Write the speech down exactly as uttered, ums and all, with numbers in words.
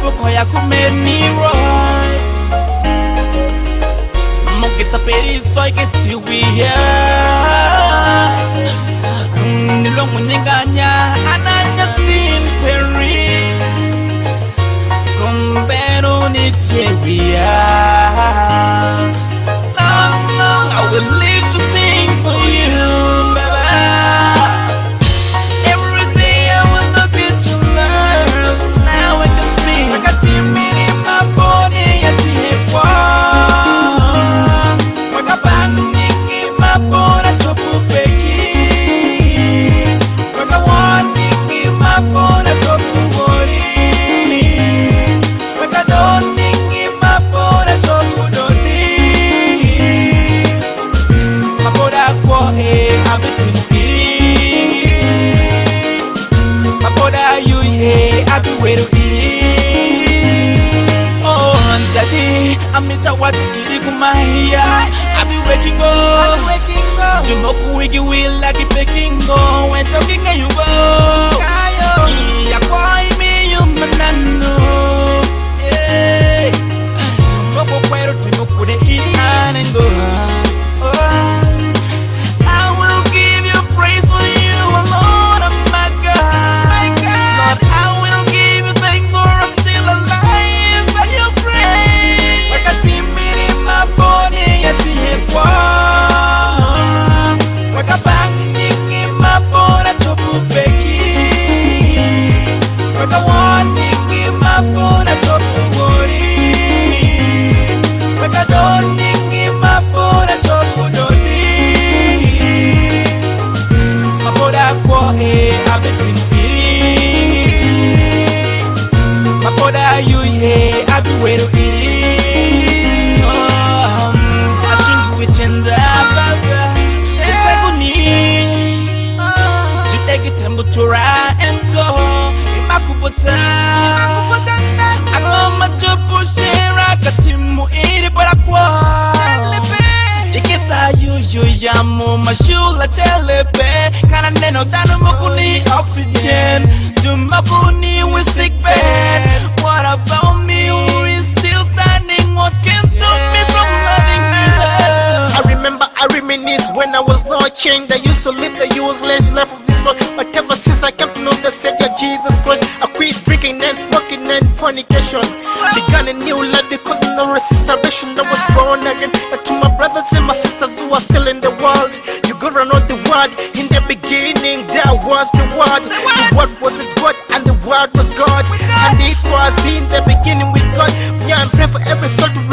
Bukoya kumeni roy Mugisa peri soy get you we here Nilongo nyinganya ananya tin peri Kumbero ni cheria Long long I will live to sing for you baby Every day I will look at your love Now I can see I got the meaning in my body at the hip one I got banging in my body chopu feki I got wanting in my body chopu worry I got donning in my body chopu doni My body kwa eh abitin piri My body you eh abi weru iri Oh jadi amita watch iri kumahia Abi waking up Jumoku wigi will like it picking go When talking and you go Ya kwa imi you manano Yeah Moko kwero timoku de iri anengo I will give you praise for you alone, oh my God. Lord, I will give you thanks for I'm still alive by your grace. Like a timid in my body at the hip one. Like a banging in my body chopu feki. Like a warning in my body chopu worry. Like a dawning in my body chopu doni. Kwa eh abitin piri Makoda you eh abi weru iri um Asungu witenda baba Itaguni Jutegi temperatura ento Imakubota Agoma chopu shira Katimu iri para kwa Ikita yu yu yamu mashula chelepe Kana neno dano mokuni oxygen Jumakuni we sick bed What about me who is still standing? What can stop me from loving you? I remember, I reminisce when I was not chained. I used to live the useless life of this world. But ever since I came to know the Savior Jesus Christ, I quit drinking and smoking and fornication. Began a new life because of no restoration. I was born again. And to my brothers and my sisters who are still in the world, you gotta know the word. In the beginning, there was the word. The word was God and the word was God. And it was in the beginning with God. Yeah, I'm praying for every soul to